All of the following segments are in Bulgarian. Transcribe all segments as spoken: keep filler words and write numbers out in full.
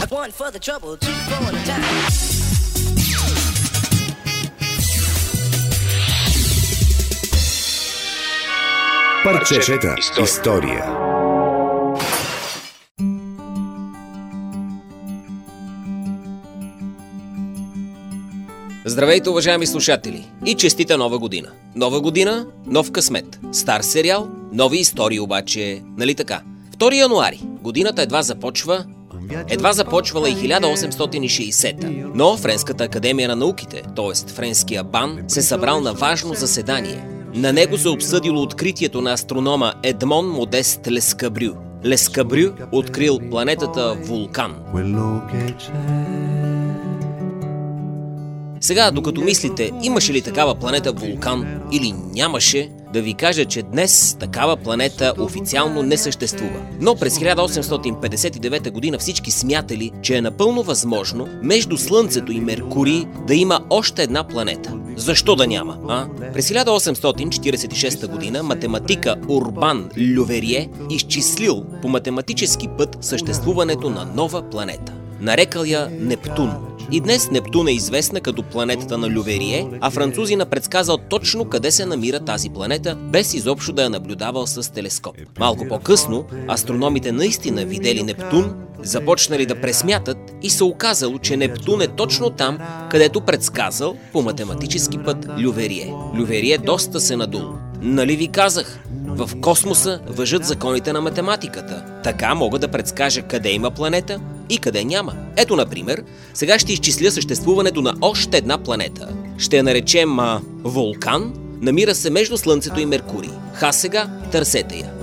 One for the trouble, two for the time. Парчета история. Здравейте, уважаеми слушатели! И честита нова година! Нова година, нов късмет. Стар сериал, нови истории обаче, нали така? втори януари. Годината едва започва... Едва започвала и хиляда осемстотин и шейсета, но Френската академия на науките, т.е. Френския бан, се събрал на важно заседание. На него се обсъдило откритието на астронома Едмон Модест Лескабрю. Лескабрю открил планетата Вулкан. Сега, докато мислите, имаше ли такава планета Вулкан или нямаше, да ви кажа, че днес такава планета официално не съществува. Но през хиляда осемстотин петдесет и девета година всички смятали, че е напълно възможно между Слънцето и Меркурий да има още една планета. Защо да няма, а? През хиляда осемстотин четиридесет и шеста година математика Урбан Люверие изчислил по математически път съществуването на нова планета. Нарекал я Нептун. И днес Нептун е известна като планетата на Люверие, а французина предсказал точно къде се намира тази планета, без изобщо да я наблюдавал с телескоп. Малко по-късно астрономите наистина видели Нептун, започнали да пресмятат и се оказало, че Нептун е точно там, където предсказал по математически път Люверие. Люверие доста се надул. Нали ви казах? В космоса важат законите на математиката. Така мога да предскажа къде има планета и къде няма. Ето, например, сега ще изчисля съществуването на още една планета. Ще я наречем а, Вулкан. Намира се между Слънцето и Меркурий. Ха сега, търсете я.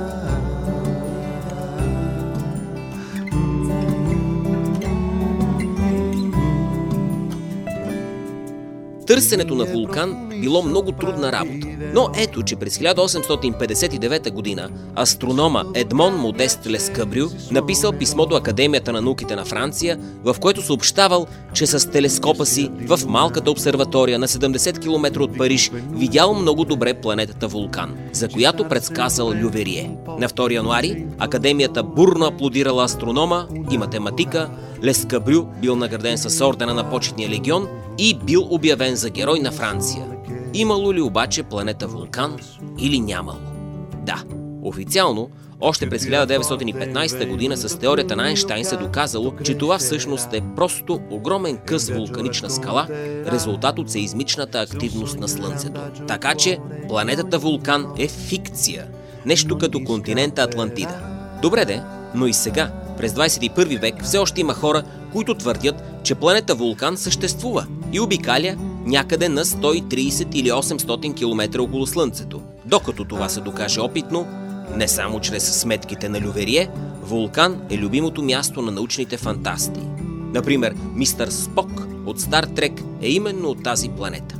Търсенето на Вулкан било много трудна работа. Но ето, че през хиляда осемстотин петдесет и девета година астронома Едмон Модест Лескабрю написал писмо до Академията на науките на Франция, в което съобщавал, че с телескопа си в малката обсерватория на седемдесет километра от Париж видял много добре планетата Вулкан, за която предсказал Люверие. На втори януари Академията бурно аплодирала астронома и математика. Лескабрю бил награден с ордена на почетния легион и бил обявен за герой на Франция. Имало ли обаче планета Вулкан или нямало? Да, официално, още през хиляда деветстотин и петнадесета година с теорията на Айнщайн се доказало, че това всъщност е просто огромен къс вулканична скала, резултат от сеизмичната активност на Слънцето. Така че планетата Вулкан е фикция, нещо като континента Атлантида. Добре де, но и сега, през двадесет и първи век, все още има хора, които твърдят, че планета Вулкан съществува и обикаля някъде на сто и тридесет или осемстотин километра около Слънцето. Докато това се докаже опитно, не само чрез сметките на Люверие, Вулкан е любимото място на научните фантасти. Например, мистър Спок от Стар Трек е именно от тази планета.